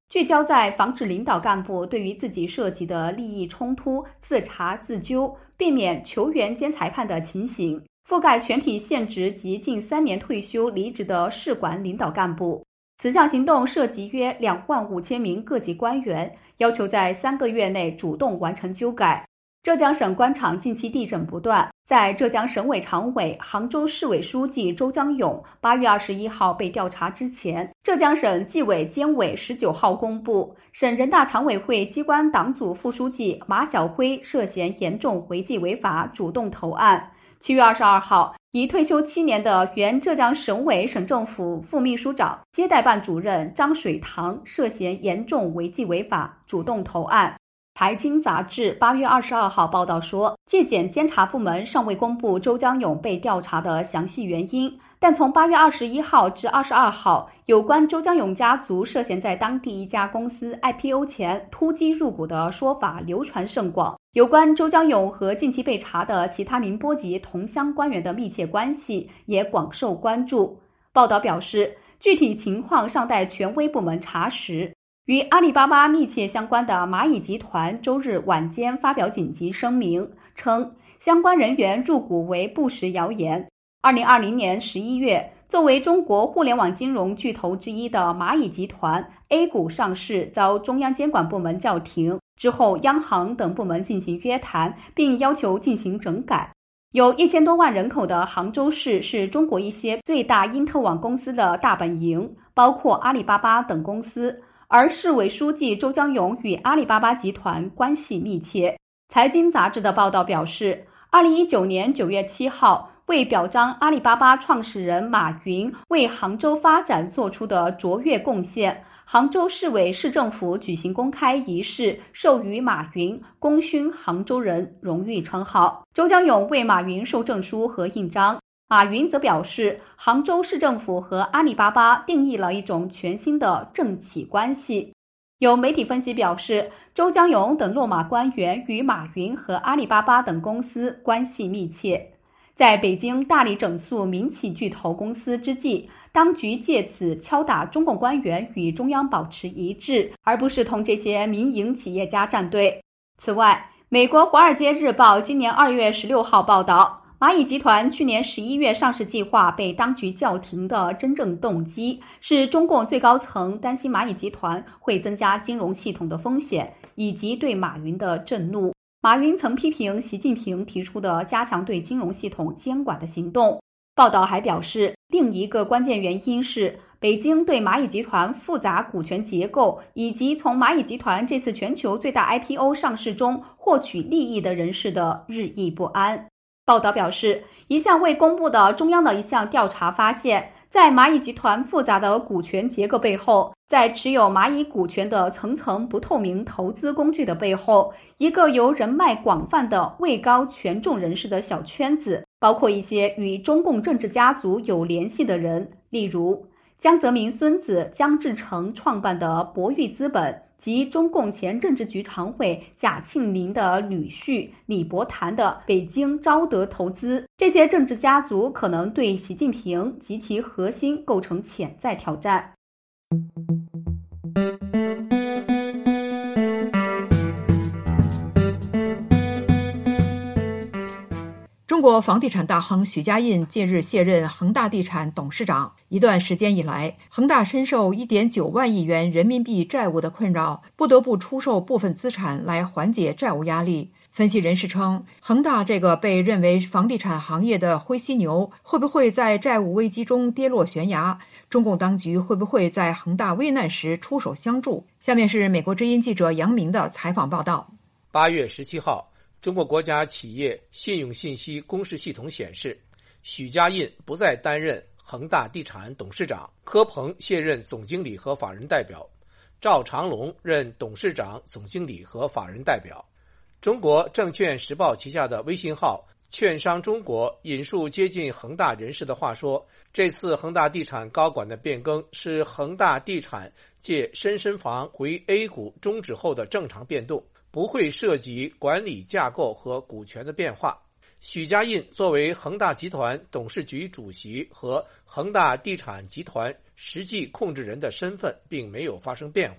聚焦在防止领导干部对于自己涉及的利益冲突自查自纠，避免球员兼裁判的情形，覆盖全体现职及近三年退休离职的市管领导干部。此项行动涉及约两万五千名各级官员，要求在三个月内主动完成修改。浙江省官场近期地震不断，在浙江省委常委、杭州市委书记周江勇八月二十一号被调查之前，浙江省纪委监委十九号公布，省人大常委会机关党组副书记马晓辉涉嫌严重违纪违法，主动投案。七月二十二号，已退休七年的原浙江省委省政府副秘书长、接待办主任张水堂涉嫌严重违纪违法，主动投案。财经杂志八月二十二号报道说，纪检监察部门尚未公布周江勇被调查的详细原因，但从八月二十一号至二十二号，有关周江勇家族涉嫌在当地一家公司 I P O 前突击入股的说法流传甚广。有关周江勇和近期被查的其他宁波籍同乡官员的密切关系也广受关注。报道表示，具体情况尚待权威部门查实。与阿里巴巴密切相关的蚂蚁集团周日晚间发表紧急声明，称相关人员入股为不实谣言。二零二零年十一月，作为中国互联网金融巨头之一的蚂蚁集团 A 股上市遭中央监管部门叫停，之后央行等部门进行约谈，并要求进行整改。有一千多万人口的杭州市是中国一些最大因特网公司的大本营，包括阿里巴巴等公司。而市委书记周江勇与阿里巴巴集团关系密切。财经杂志的报道表示，二零一九年九月七号，为表彰阿里巴巴创始人马云为杭州发展做出的卓越贡献，杭州市委市政府举行公开仪式，授予马云功勋杭州人荣誉称号。周江勇为马云授证书和印章。马云则表示，杭州市政府和阿里巴巴定义了一种全新的政企关系。有媒体分析表示，周江勇等落马官员与马云和阿里巴巴等公司关系密切。在北京大力整肃民企巨头公司之际，当局借此敲打中共官员与中央保持一致，而不是同这些民营企业家站队。此外，美国《华尔街日报》今年二月十六号报道，蚂蚁集团去年十一月上市计划被当局叫停的真正动机是中共最高层担心蚂蚁集团会增加金融系统的风险，以及对马云的震怒。马云曾批评习近平提出的加强对金融系统监管的行动。报道还表示，另一个关键原因是北京对蚂蚁集团复杂股权结构以及从蚂蚁集团这次全球最大 I P O 上市中获取利益的人士的日益不安。报道表示，一项未公布的中央的一项调查发现，在蚂蚁集团复杂的股权结构背后，在持有蚂蚁股权的层层不透明投资工具的背后，一个由人脉广泛的位高权重人士的小圈子，包括一些与中共政治家族有联系的人，例如江泽民孙子江志成创办的博裕资本及中共前政治局常委贾庆林的女婿李伯潭的北京招德投资。这些政治家族可能对习近平及其核心构成潜在挑战。 中国房地产大亨许家印近日卸任恒大地产董事长。一段时间以来，恒大深受 一点九万亿元人民币债务的困扰，不得不出售部分资产来缓解债务压力。分析人士称，恒大这个被认为房地产行业的灰犀牛，会不会在债务危机中跌落悬崖？中共当局会不会在恒大危难时出手相助？下面是美国之音记者杨明的采访报道。 八月十七号，中国国家企业信用信息公示系统显示，许家印不再担任恒大地产董事长，柯鹏卸任总经理和法人代表，赵长龙任董事长、总经理和法人代表。中国证券时报旗下的微信号券商中国引述接近恒大人士的话说，这次恒大地产高管的变更是恒大地产借深深房回 A 股终止后的正常变动，不会涉及管理架构和股权的变化。许家印作为恒大集团董事局主席和恒大地产集团实际控制人的身份并没有发生变化。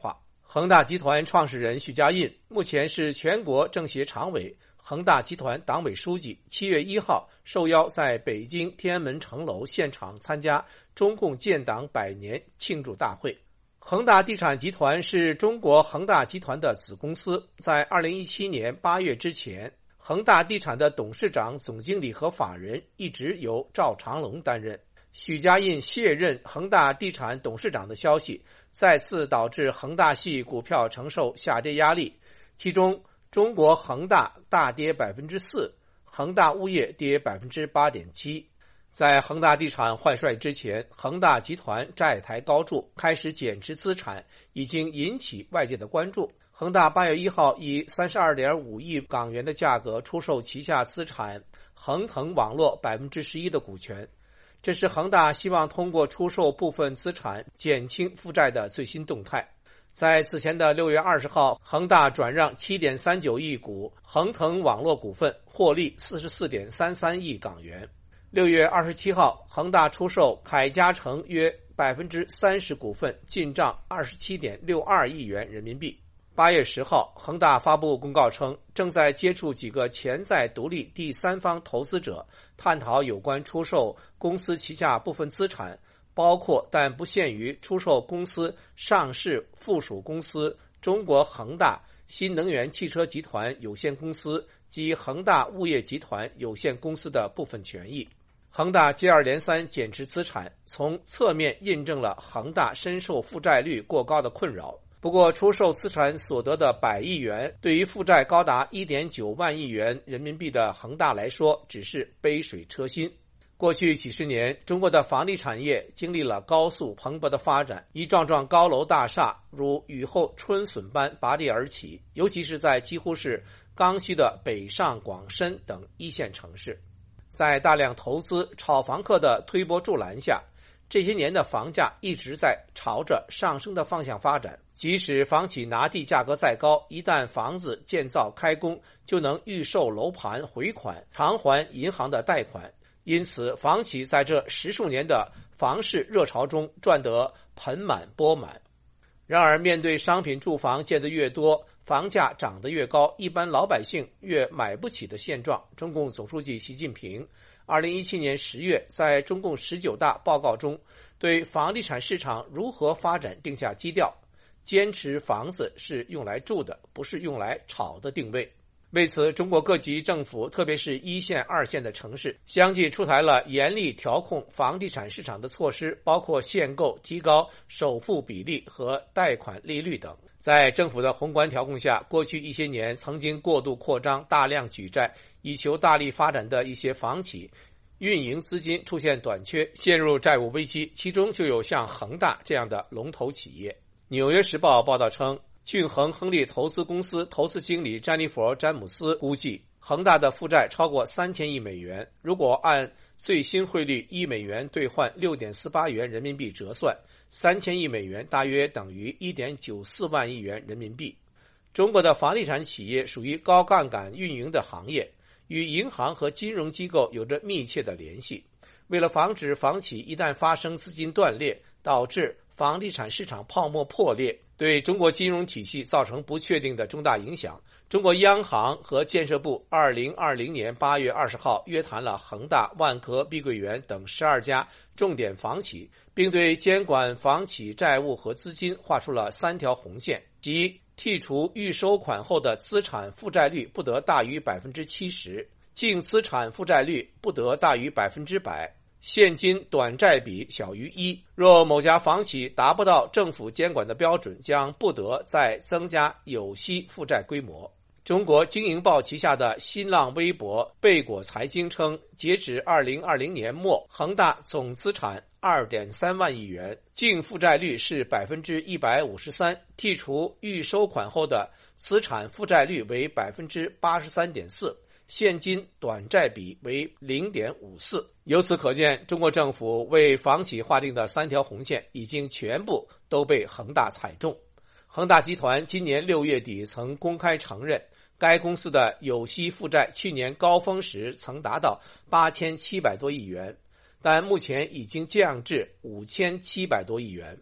恒大集团创始人许家印目前是全国政协常委、恒大集团党委书记，七月一号受邀在北京天安门城楼现场参加中共建党百年庆祝大会。恒大地产集团是中国恒大集团的子公司，在二零一七年八月之前，恒大地产的董事长、总经理和法人一直由赵长龙担任。许家印卸任恒大地产董事长的消息，再次导致恒大系股票承受下跌压力，其中中国恒大大跌百分之四，恒大物业跌百分之八点七。在恒大地产换帅之前，恒大集团债台高筑，开始减持资产，已经引起外界的关注。恒大八月一号以 三十二点五亿港元的价格出售旗下资产恒腾网络 百分之十一 的股权，这是恒大希望通过出售部分资产减轻负债的最新动态。在此前的六月二十号，恒大转让 七点三九亿股恒腾网络股份，获利 四十四点三三亿港元。六月二十七号，恒大出售凯嘉诚约 百分之三十 股份，进账 二十七点六二亿元人民币。八月十号，恒大发布公告称，正在接触几个潜在独立第三方投资者，探讨有关出售公司旗下部分资产，包括但不限于出售公司上市附属公司中国恒大新能源汽车集团有限公司及恒大物业集团有限公司的部分权益。恒大接二连三减持资产，从侧面印证了恒大深受负债率过高的困扰。不过，出售资产所得的百亿元，对于负债高达 一点九万亿元人民币的恒大来说，只是杯水车薪。过去几十年，中国的房地产业经历了高速蓬勃的发展，一幢幢高楼大厦如雨后春笋般拔地而起，尤其是在几乎是刚需的北上广深等一线城市。在大量投资炒房客的推波助澜下，这些年的房价一直在朝着上升的方向发展。即使房企拿地价格再高，一旦房子建造开工，就能预售楼盘回款，偿还银行的贷款。因此，房企在这十数年的房市热潮中赚得盆满钵满。然而，面对商品住房建得越多，房价涨得越高，一般老百姓越买不起的现状，中共总书记习近平二零一七年十月在中共十九大报告中对房地产市场如何发展定下基调，坚持房子是用来住的，不是用来炒的定位。为此，中国各级政府，特别是一线、二线的城市，相继出台了严厉调控房地产市场的措施，包括限购、提高首付比例和贷款利率等。在政府的宏观调控下，过去一些年曾经过度扩张、大量举债，以求大力发展的一些房企，运营资金出现短缺，陷入债务危机，其中就有像恒大这样的龙头企业。纽约时报报道称，俊恒亨利投资公司投资经理詹妮弗·詹姆斯估计，恒大的负债超过三千亿美元，如果按最新汇率一美元兑换 六点四八元人民币折算，三千亿美元大约等于 一点九四万亿元人民币。中国的房地产企业属于高杠杆运营的行业，与银行和金融机构有着密切的联系。为了防止房企一旦发生资金断裂，导致房地产市场泡沫破裂，对中国金融体系造成不确定的重大影响，中国央行和建设部二零二零年八月二十号约谈了恒大、万科、碧桂园等十二家重点房企，并对监管房企债务和资金画出了三条红线，即剔除预收款后的资产负债率不得大于 百分之七十， 净资产负债率不得大于百分之百，现金短债比小于一。若某家房企达不到政府监管的标准，将不得再增加有息负债规模。中国经营报旗下的新浪微博贝果财经称，截止二零二零年末，恒大总资产 二点三万亿元，净负债率是 百分之一百五十三， 剔除预收款后的资产负债率为 百分之八十三点四，现金短债比为 零点五四。 由此可见，中国政府为房企划定的三条红线已经全部都被恒大踩中。恒大集团今年六月底曾公开承认，该公司的有息负债去年高峰时曾达到八千七百多亿元，但目前已经降至五千七百多亿元。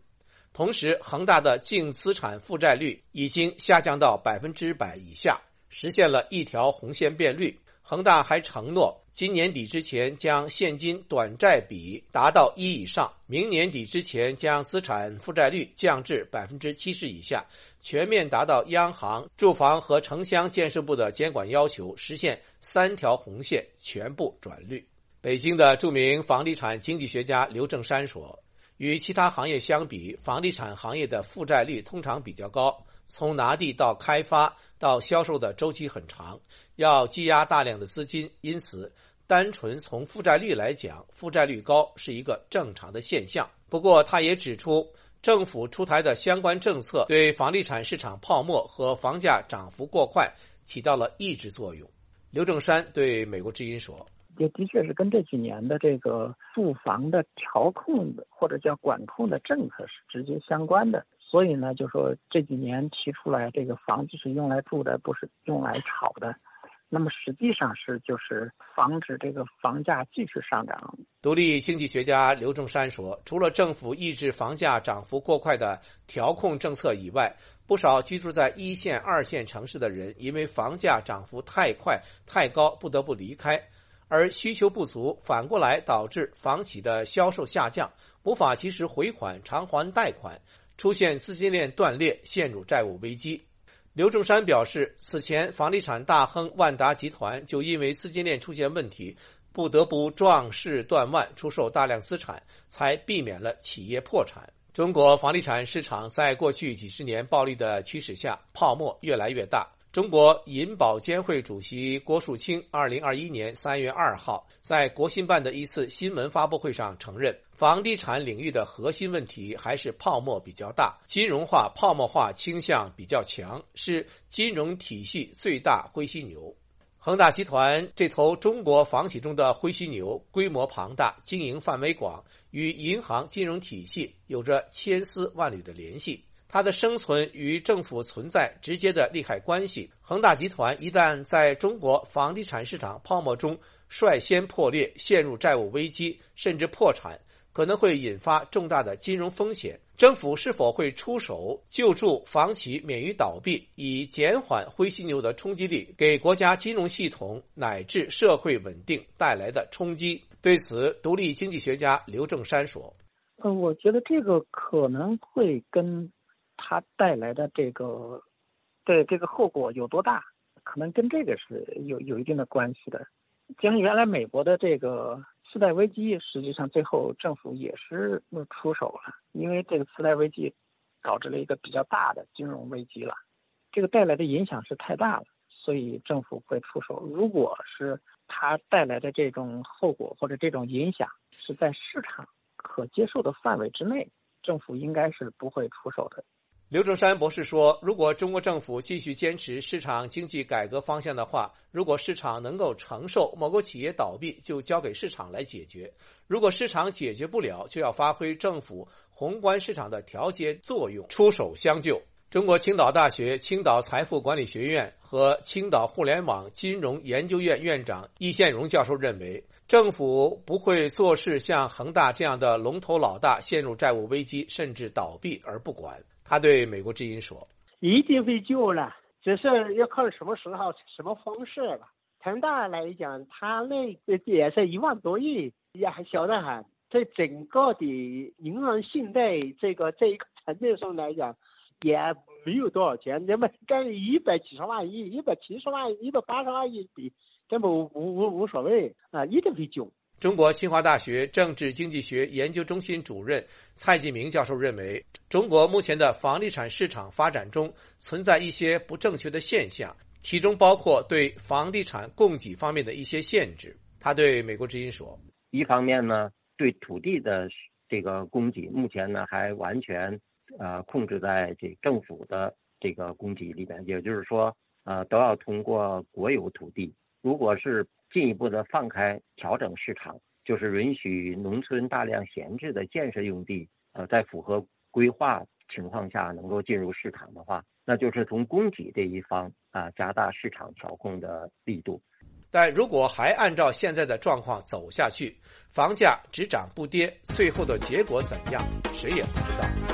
同时，恒大的净资产负债率已经下降到百分之百以下，实现了一条红线变绿。恒大还承诺，今年底之前将现金短债比达到一以上，明年底之前将资产负债率降至百分之七十以下，全面达到央行、住房和城乡建设部的监管要求，实现三条红线全部转绿。北京的著名房地产经济学家刘正山说，与其他行业相比，房地产行业的负债率通常比较高，从拿地到开发到销售的周期很长，要积压大量的资金，因此单纯从负债率来讲，负债率高是一个正常的现象。不过他也指出，政府出台的相关政策对房地产市场泡沫和房价涨幅过快起到了抑制作用。刘正山对美国之音说， 也的确是跟这几年的这个住房的调控的或者叫管控的政策是直接相关的。所以呢，就说这几年提出来，这个房子是用来住的，不是用来炒的。那么实际上是就是防止这个房价继续上涨。 独立经济学家刘正山说，除了政府抑制房价涨幅过快的调控政策以外，不少居住在一线、二线城市的人因为房价涨幅太快、太高，不得不离开。而需求不足，反过来导致房企的销售下降，无法及时回款偿还贷款，出现资金链断裂，陷入债务危机。刘正山表示，此前房地产大亨万达集团就因为资金链出现问题，不得不壮士断腕，出售大量资产，才避免了企业破产。中国房地产市场在过去几十年暴利的驱使下，泡沫越来越大。中国银保监会主席郭树清二零二一年三月二号在国新办的一次新闻发布会上承认，房地产领域的核心问题还是泡沫比较大，金融化、泡沫化倾向比较强，是金融体系最大灰犀牛。恒大集团这头中国房企中的灰犀牛，规模庞大，经营范围广，与银行金融体系有着千丝万缕的联系。它的生存与政府存在直接的利害关系。恒大集团一旦在中国房地产市场泡沫中率先破裂，陷入债务危机，甚至破产，可能会引发重大的金融风险。政府是否会出手救助房企免于倒闭，以减缓灰犀牛的冲击力，给国家金融系统乃至社会稳定带来的冲击？对此，独立经济学家刘正山说： 呃，我觉得这个可能会跟它带来的这个对这个后果有多大，可能跟这个是有有一定的关系的。像原来美国的这个次贷危机，实际上最后政府也是出手了，因为这个次贷危机导致了一个比较大的金融危机了，这个带来的影响是太大了，所以政府会出手。如果是它带来的这种后果或者这种影响是在市场可接受的范围之内，政府应该是不会出手的。 刘正山博士说，如果中国政府继续坚持市场经济改革方向的话，如果市场能够承受某个企业倒闭，就交给市场来解决；如果市场解决不了，就要发挥政府宏观市场的调节作用，出手相救。中国青岛大学青岛财富管理学院和青岛互联网金融研究院院长易宪荣教授认为，政府不会做事像恒大这样的龙头老大陷入债务危机甚至倒闭而不管。他对美国之音说： 一定会救了，只是要看什么时候什么方式了。恒大来讲，他那个也是一万多亿，也还小得很，在整个的银行信贷这个这一个层面上来讲也没有多少钱，那么跟一百几十万亿、一百七十万亿、一百八十万亿比，根本无无无所谓啊，一定会救。 中国清华大学政治经济学研究中心主任蔡继明教授认为，中国目前的房地产市场发展中存在一些不正确的现象，其中包括对房地产供给方面的一些限制。他对美国之音说： 一方面呢，对土地的这个供给目前呢还完全呃控制在这政府的这个供给里面，也就是说呃都要通过国有土地。如果是进一步的放开调整市场，就是允许农村大量闲置的建设用地呃在符合规划情况下能够进入市场的话，那就是从供给这一方啊、呃、加大市场调控的力度。 但如果还按照现在的状况走下去，房价只涨不跌，最后的结果怎样，谁也不知道。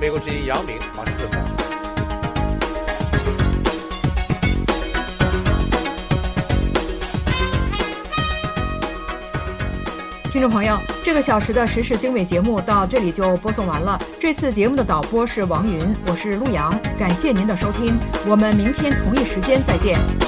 美国之音杨明，华盛顿报道。 听众朋友，这个小时的时事经纬节目到这里就播送完了。这次节目的导播是王云，我是陆阳，感谢您的收听，我们明天同一时间再见。